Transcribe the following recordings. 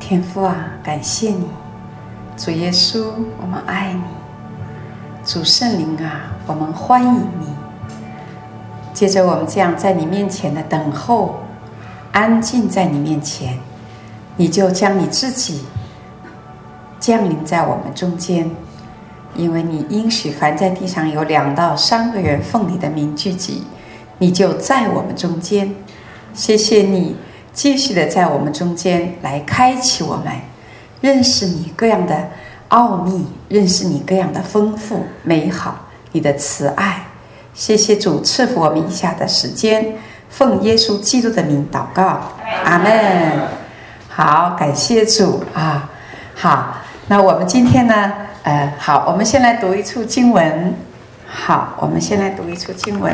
天父啊，感谢你，主耶稣，我们爱你，主圣灵啊，我们欢迎你。接着我们这样在你面前的等候，安静在你面前，你就将你自己降临在我们中间，因为你应许凡在地上有2到3个人奉你的名聚集，你就在我们中间。谢谢你继续的在我们中间来开启我们认识你各样的奥秘，认识你各样的丰富美好，你的慈爱。谢谢主赐福我们以下的时间，奉耶稣基督的名祷告，阿们。好，感谢主啊。好，那我们今天呢好，我们先来读一处经文。好，我们先来读一处经文。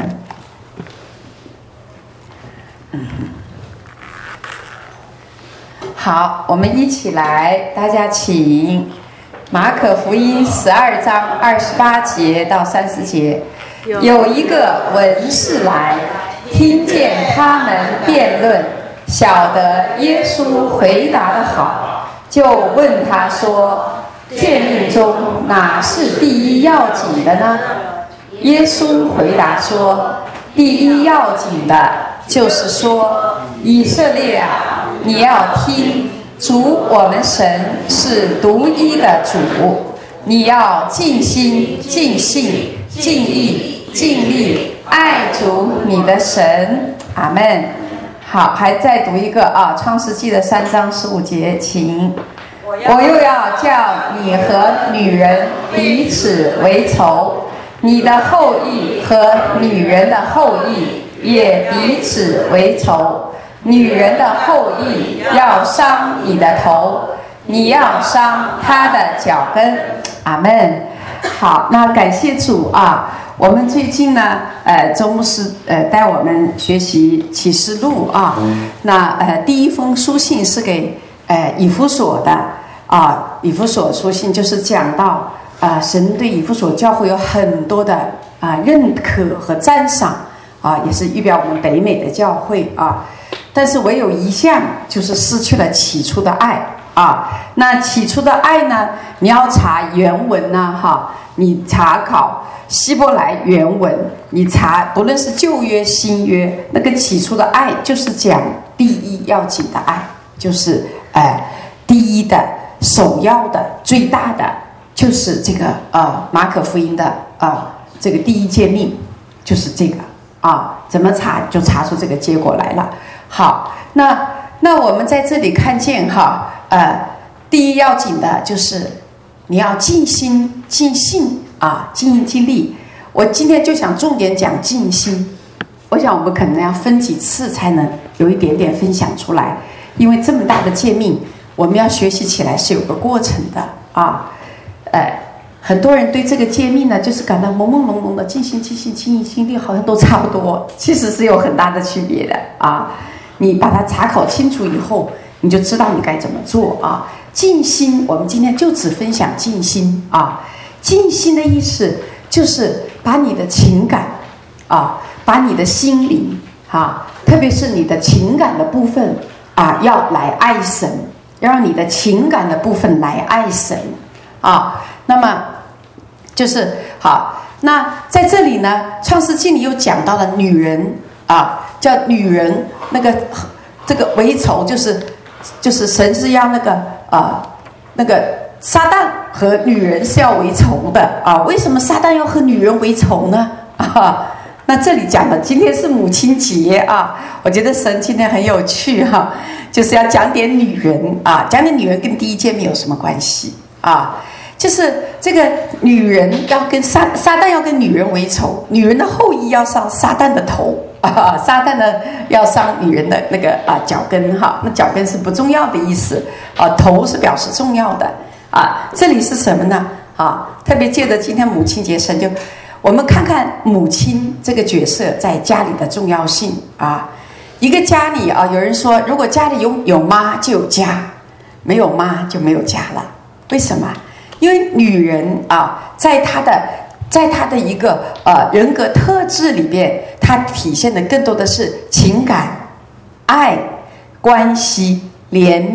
好，我们一起来，大家请马可福音12章28节到30节。有一个文士来，听见他们辩论，晓得耶稣回答得好，就问他说：诫命中哪是第一要紧的呢？耶稣回答说：第一要紧的就是说，以色列啊，你要听，主我们神是独一的主，你要尽心、尽性、尽意、尽力爱主你的神。阿们。好，还再读一个啊，创世纪的3章15节，请。我又要叫你和女人彼此为仇，你的后裔和女人的后裔也彼此为仇。女人的后裔要伤你的头，你要伤她的脚跟。阿们。好，那感谢主啊。我们最近呢周牧师带我们学习启示录啊。那第一封书信是给以弗所的啊。以弗所书信就是讲到神对以弗所教会有很多的认可和赞赏啊，也是预表我们北美的教会啊。但是唯有一项就是失去了起初的爱啊。那起初的爱呢，你要查原文呢哈，你查考希伯来原文，你查不论是旧约新约，那个起初的爱就是讲第一要紧的爱，就是第一的首要的最大的就是这个马可福音的这个第一诫命，就是这个啊，怎么查就查出这个结果来了。好，那我们在这里看见哈，第一要紧的就是你要尽心尽性啊，尽意尽力。我今天就想重点讲尽心，我想我们可能要分几次才能有一点点分享出来，因为这么大的诫命，我们要学习起来是有个过程的啊。很多人对这个诫命呢，就是感到朦朦胧胧的，尽心尽性尽意尽力，好像都差不多，其实是有很大的区别的啊。你把它查考清楚以后，你就知道你该怎么做啊。尽心，我们今天就只分享尽心啊。尽心的意思就是把你的情感啊，把你的心灵啊，特别是你的情感的部分啊，要来爱神，要让你的情感的部分来爱神啊。那么就是好，那在这里呢，创世纪里又讲到了女人啊，叫女人那个这个为仇，就是神是要那个撒旦和女人是要为仇的啊。为什么撒旦要和女人为仇呢？那这里讲的今天是母亲节啊，我觉得神今天很有趣哈，就是要讲点女人啊，讲点女人跟第一诫命有什么关系啊？就是这个女人要跟撒旦要跟女人为仇，女人的后裔要伤撒旦的头啊，撒旦呢要伤女人的那个脚跟哈。那脚跟是不重要的意思啊，头是表示重要的啊。这里是什么呢啊？特别借着今天母亲节，神就我们看看母亲这个角色在家里的重要性啊。一个家里啊，有人说，如果家里有妈就有家，没有妈就没有家了。为什么？因为女人啊，在她的一个人格特质里边，她体现的更多的是情感、爱、关系、怜悯、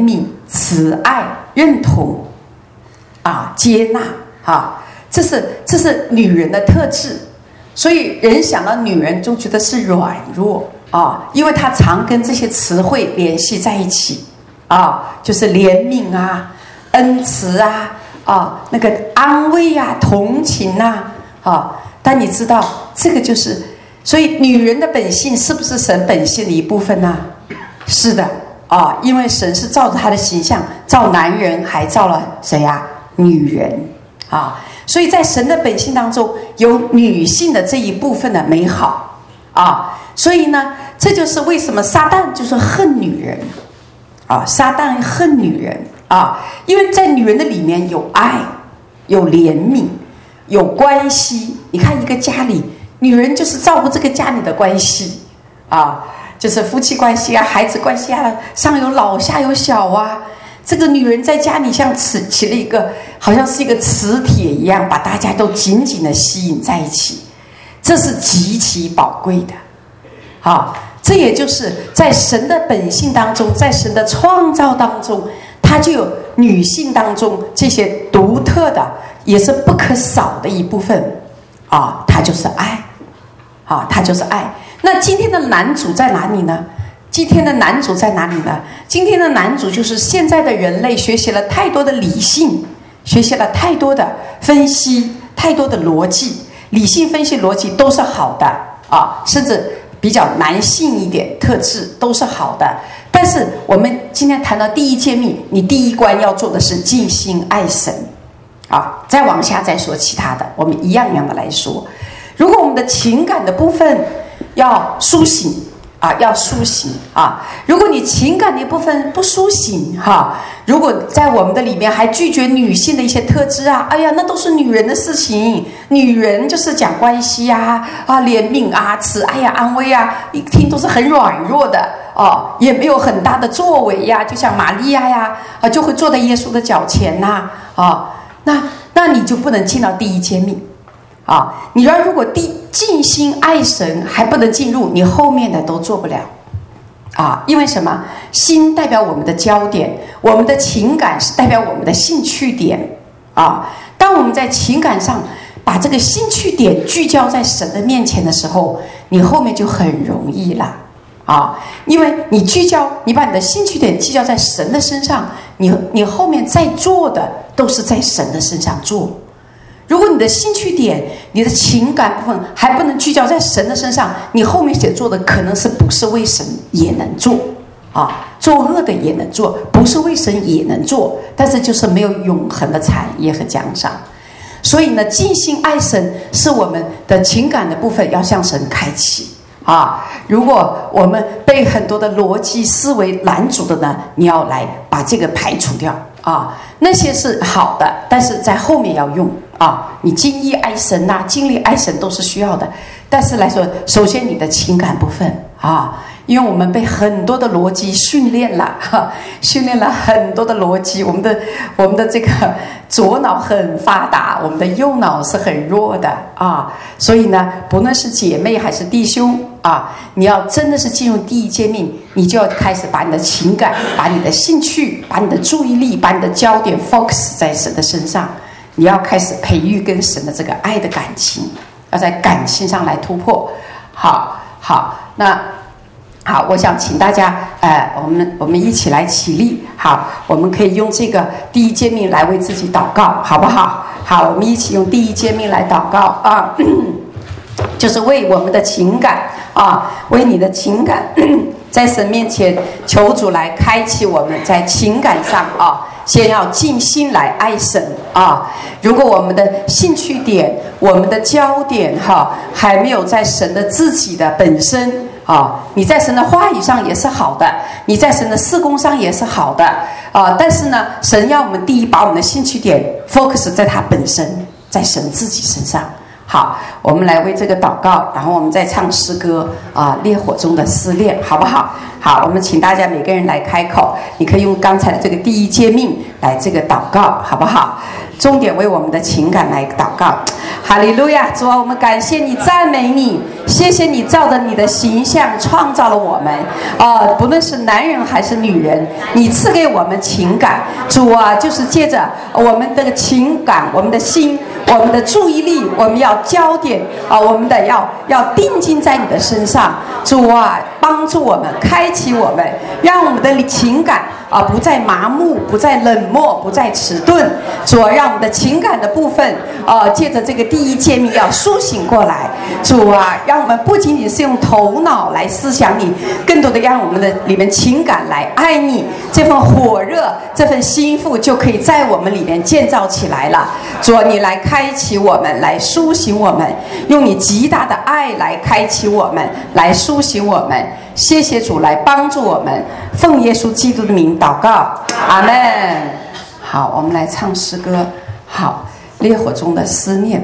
慈爱、认同接纳这是女人的特质。所以人想到女人就觉得是软弱因为她常跟这些词汇联系在一起就是怜悯恩慈那个安慰同情但你知道这个就是，所以女人的本性是不是神本性的一部分呢？是的因为神是照着他的形象造男人，还造了谁女人所以在神的本性当中有女性的这一部分的美好所以呢，这就是为什么撒旦就是恨女人撒旦恨女人因为在女人的里面有爱、有怜悯、有关系。你看一个家里，女人就是照顾这个家里的关系就是夫妻关系孩子关系上有老下有小这个女人在家里像起了一个，好像是一个磁铁一样，把大家都紧紧的吸引在一起，这是极其宝贵的这也就是在神的本性当中，在神的创造当中，它就有女性当中这些独特的，也是不可少的一部分它就是爱它就是爱。那今天的男主在哪里呢？今天的男主在哪里呢？今天的男主就是现在的人类学习了太多的理性，学习了太多的分析，太多的逻辑，理性分析逻辑都是好的甚至比较男性一点特质都是好的。但是我们今天谈到第一诫命，你第一关要做的是尽心爱神再往下再说其他的，我们一样一样的来说。如果我们的情感的部分要苏醒要苏醒如果你情感的一部分不苏醒如果在我们的里面还拒绝女性的一些特质哎呀，那都是女人的事情。女人就是讲关系怜悯慈爱安慰一听都是很软弱的也没有很大的作为就像玛利亚就会坐在耶稣的脚前那你就不能进到第一诫命你如果尽心爱神还不能进入，你后面的都做不了因为什么？心代表我们的焦点，我们的情感是代表我们的兴趣点当我们在情感上把这个兴趣点聚焦在神的面前的时候，你后面就很容易了因为你把你的兴趣点聚焦在神的身上，你后面再做的都是在神的身上做。如果你的兴趣点，你的情感部分还不能聚焦在神的身上，你后面所做的可能是不是为神也能做作恶的也能做，不是为神也能做，但是就是没有永恒的产业和奖赏。所以呢，尽心爱神是我们的情感的部分要向神开启如果我们被很多的逻辑思维拦阻的呢，你要来把这个排除掉那些是好的，但是在后面要用你尽意爱神尽力爱神都是需要的。但是来说，首先你的情感部分因为我们被很多的逻辑训练了训练了很多的逻辑，我们的这个左脑很发达，我们的右脑是很弱的所以呢，不论是姐妹还是弟兄你要真的是进入第一诫命，你就要开始把你的情感、把你的兴趣、把你的注意力、把你的焦点 focus 在神的身上。你要开始培育跟神的这个爱的感情，要在感情上来突破。好，我想请大家我们一起来起立。好，我们可以用这个第一诫命来为自己祷告，好不好？好，我们一起用第一诫命来祷告就是为我们的情感为你的情感在神面前求主来开启我们在情感上先要尽心来爱神如果我们的兴趣点、我们的焦点还没有在神的自己的本身你在神的话语上也是好的，你在神的事工上也是好的但是呢，神要我们第一把我们的兴趣点 focus 在他本身，在神自己身上。好，我们来为这个祷告，然后我们再唱诗歌烈火中的思念，好不好？好，我们请大家每个人来开口，你可以用刚才的这个第一诫命来这个祷告，好不好？ 重点为我们的情感来祷告。哈利路亚！主啊，我们感谢你，赞美你，谢谢你照着你的形象创造了我们不论是男人还是女人，你赐给我们情感。主啊，就是借着我们的情感，我们的心，我们的注意力，我们要焦点我们的要定睛在你的身上。主啊，帮助我们，开启我们，让我们的情感不再麻木，不再冷漠，不再迟钝。主啊，让我们的情感的部分借着这个第一诫命要苏醒过来。主啊，让我们不仅仅是用头脑来思想你，更多的让我们的里面情感来爱你，这份火热，这份心腹就可以在我们里面建造起来了。主啊，你来开启我们，来苏醒我们，用你极大的爱来开启我们，来苏醒我们。谢谢主来帮助我们，奉耶稣基督的名祷告，阿们。好，我们来唱诗歌。好，烈火中的思念。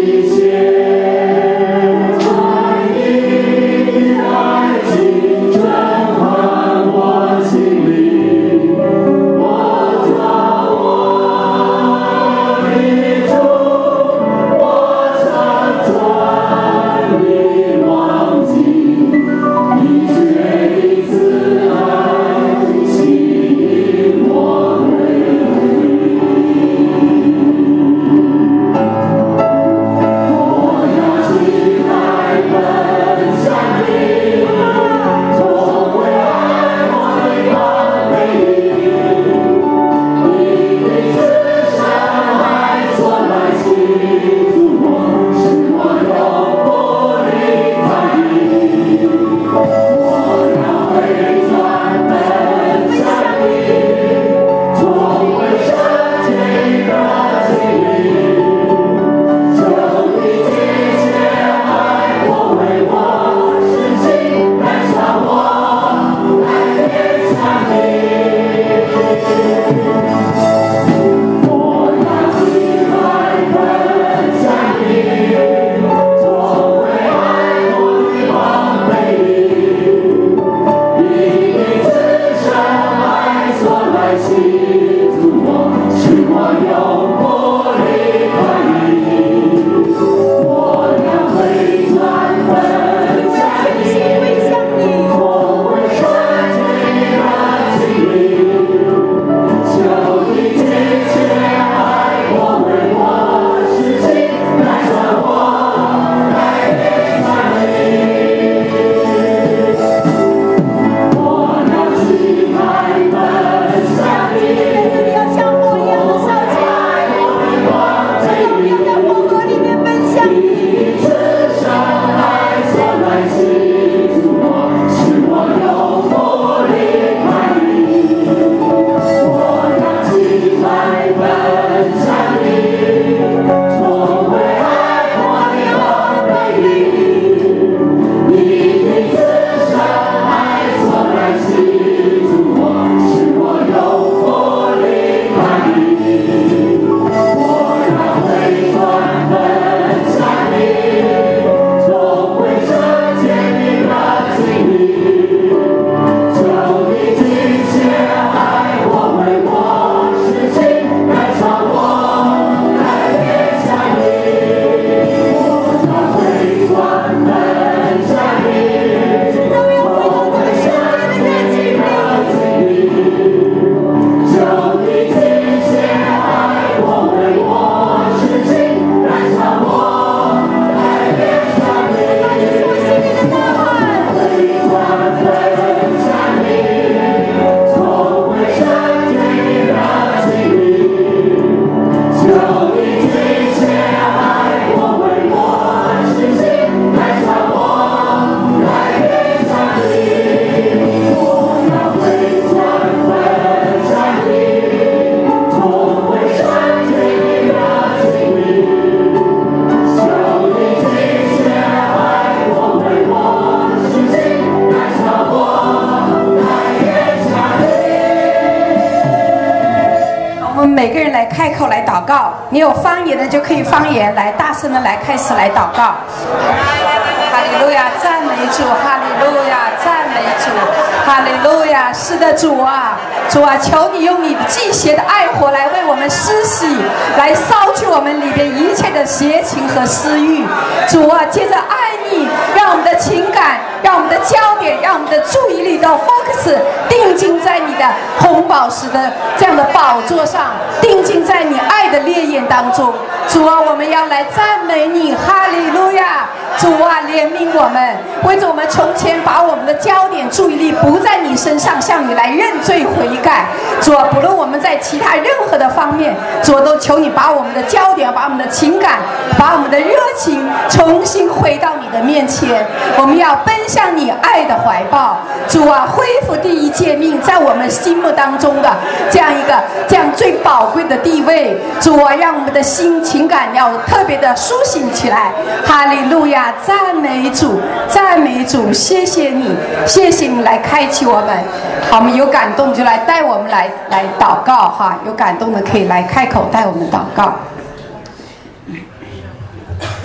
每个人来开口来祷告，你有方言的就可以方言来大声的来开始来祷告。哈利路亚，赞美主！哈利路亚，赞美主！哈利路亚！是的，主啊，主啊，求你用你祭邪的爱火来为我们施洗，来烧去我们里边一切的邪情和私欲。主啊，接着爱你，让我们的情感，让我们的焦点，让我们的注意力都 focus 定睛在你的红宝石的这样的宝座上，定睛在你爱的烈焰当中。主啊，我们要来赞美你，哈利路亚！主啊，怜悯我们，为着我们从前把我们的焦点注意力不在你身上，向你来认罪悔改。主啊，不论我们在其他任何的方面，主啊，都求你把我们的焦点，把我们的情感，把我们的热情重新回到你的面前。我们要奔向你爱的怀抱。主啊，恢复第一诫命在我们心目当中的这样最宝贵的地位。主啊，让我们的心情感要特别的苏醒起来。哈利路亚，赞美主，赞美主，谢谢你，谢谢你来开启我们。好，我们有感动就来带我们来祷告哈，有感动的可以来开口带我们祷告。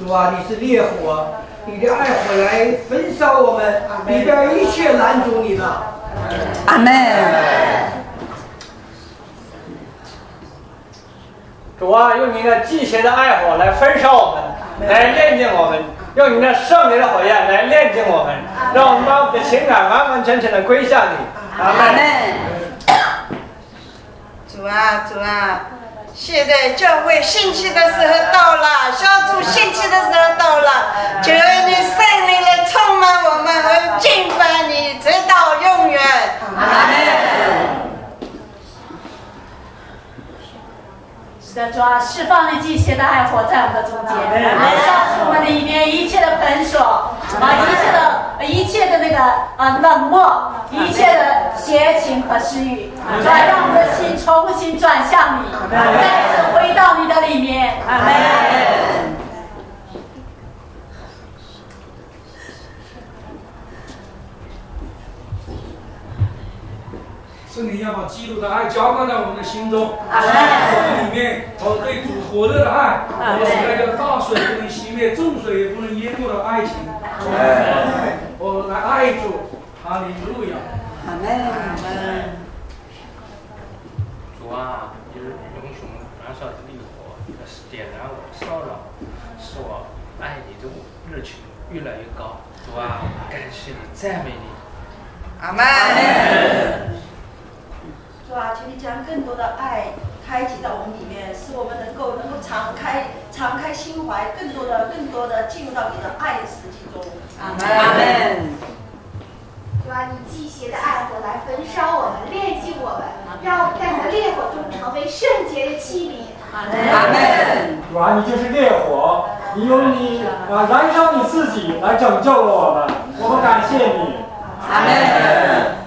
主啊，你是烈火，你的爱火来焚烧我们，里边一切拦阻你的。 阿门。 主啊，用你那祭邪的爱火来焚烧我们，来炼净我们，用你那圣灵的火焰来炼净我们，让我们把我们的情感完完全全的归向你。阿门。 主啊，主啊，现在教会兴起的时候到了，小组兴起的时候到了，求你圣灵来充满我们，而敬拜你直到永远。阿门。 是的，主啊，释放你祭邪的爱火在我们的中间，消除我们里面一切的捆锁一切的那个冷漠，一切的邪情和私欲，主啊，让我们的心重新转向你，再次回到你的里面。阿门。 圣灵要把基督的爱浇灌在我们的心中，我们里面对主火热的爱，使那个大水不能熄灭，众水也不能淹没的爱情。我来爱主，哈利路亚。 阿门。 主啊，你是永雄燃烧的烈火，点燃我，烧扰，使我爱你的热情越来越高。主啊，感谢你，赞美你。 阿门。 主啊，求你将更多的爱开启到我们里面，使我们能够敞开心怀，更多的进入到你的爱的实际中。 阿门。 主啊，你祭邪的爱火来焚烧我们，炼净我们，让我们在你的烈火中成为圣洁的器皿。 阿门。 主啊，你就是烈火，你用你燃烧你自己来拯救了我们，我们感谢你。 阿门。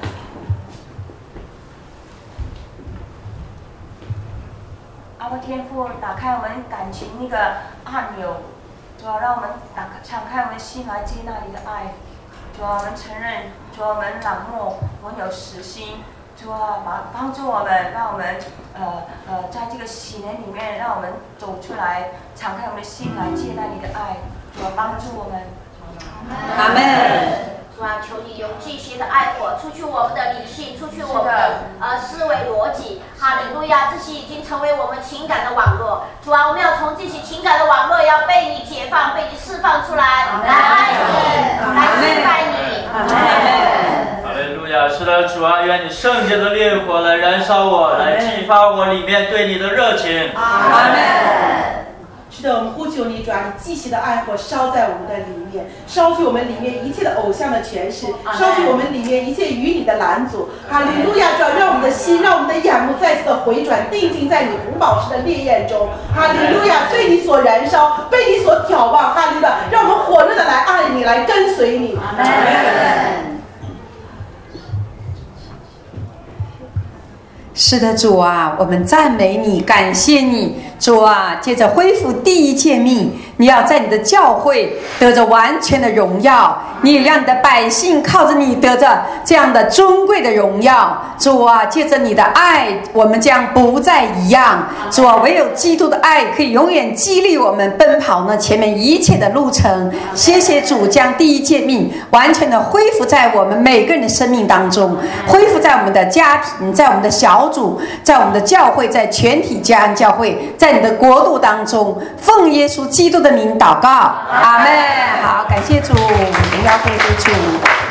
阿爸天父，打开我们感情那个按钮，主要让我们敞开我们心来接纳你的爱。主啊，我们承认，主啊，我们冷漠，我们有死心。主啊，帮助我们，让我们在这个喜年里面，让我们走出来，敞开我们的心来接纳你的爱。主啊，帮助我们。 阿门。 主啊，求你用祭邪的爱火出去我们的理性，出去我们的思维逻辑。哈利路亚！这些已经成为我们情感的网络。主啊，我们要从这些情感的网络要被你解放，被你释放出来，来爱你，来敬拜你。阿门。 哈利路亚！是的，主啊，愿你圣洁的烈火来燃烧我，来激发我里面对你的热情。 阿门。 是的，我们呼求你，主啊，你祭邪的爱火烧在我们的里面，烧去我们里面一切的偶像的权势，烧去我们里面一切与你的拦阻。哈利路亚！主啊，让我们的心，让我们的眼目再次的回转，定睛在你无宝石的烈焰中。哈利路亚！被你所燃烧，被你所眺望。哈利路亚！让我们火热的来爱你，来跟随你。阿门。 是的，主啊，我们赞美你，感谢你，主啊，接着恢复第一诫命，你要在你的教会得着完全的荣耀，你也让你的百姓靠着你得着这样的尊贵的荣耀。主啊，借着你的爱，我们将不再一样。主啊，唯有基督的爱可以永远激励我们奔跑呢前面一切的路程。谢谢主，将第一诫命完全的恢复在我们每个人的生命当中，恢复在我们的家庭，在我们的小组，在我们的教会，在全体家安教会，在你的国度当中，奉耶稣基督的名祷告，阿们。好，感谢主，荣耀归给主。